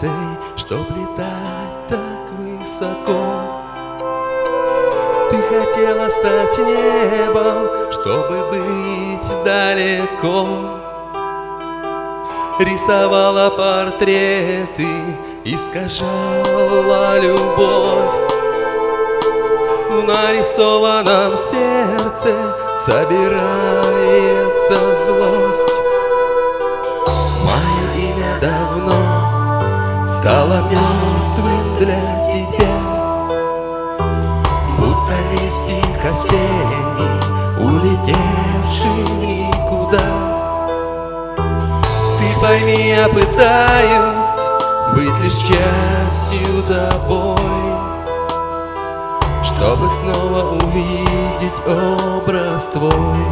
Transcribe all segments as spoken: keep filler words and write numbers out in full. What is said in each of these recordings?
птицей, чтоб летать так высоко. Ты хотела стать небом, чтобы быть далеко. Рисовала портреты, искажала любовь. В нарисованном сердце собирается злость. Мое имя давно стало мертвым для тебя, будто листик осенний, улетевший никуда. Ты пойми, я пытаюсь быть лишь частью тобой, чтобы снова увидеть образ твой.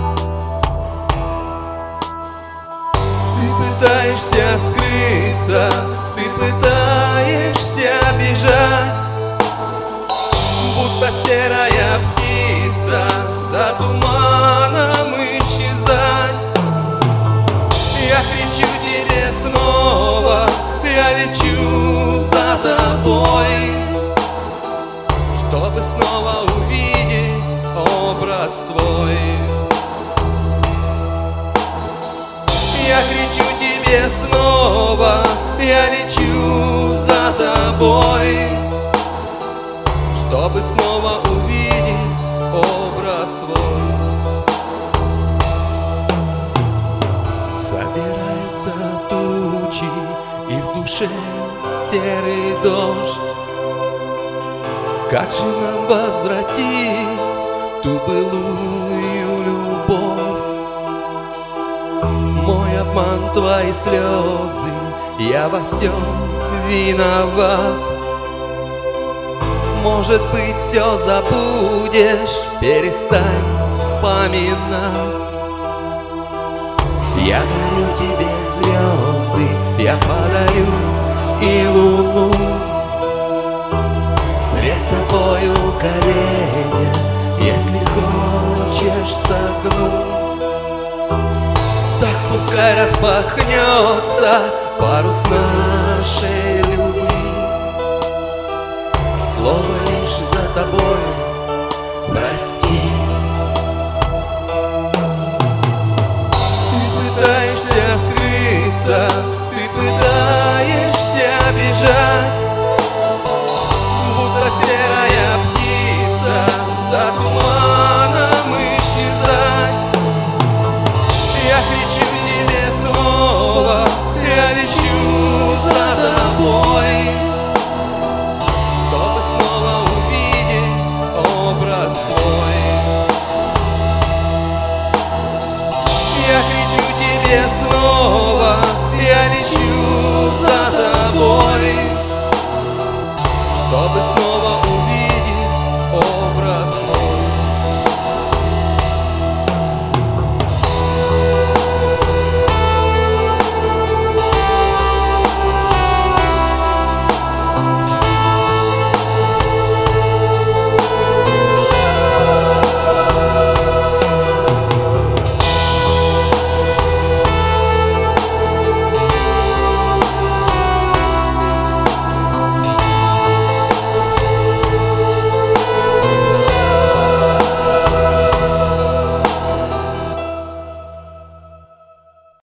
Ты пытаешься скрыться, ты пытаешься бежать, будто серая птица за туманом исчезать. Я кричу тебе снова, я лечу за тобой, чтобы снова увидеть образ твой. Я кричу тебе снова, я лечу за тобой, чтобы снова увидеть образ твой. Собираются тучи, и в душе серый дождь. Как же нам возвратить ту былую любовь? Мой обман, твои слезы, я во всем виноват. Может быть, все забудешь, перестань вспоминать. Я дарю тебе звезды, я подарю и луну. Пред тобою колени, если хочешь, согну. Так пускай распахнется парус нашей любви. Слово лишь за тобой, прости. Ты пытаешься скрыться,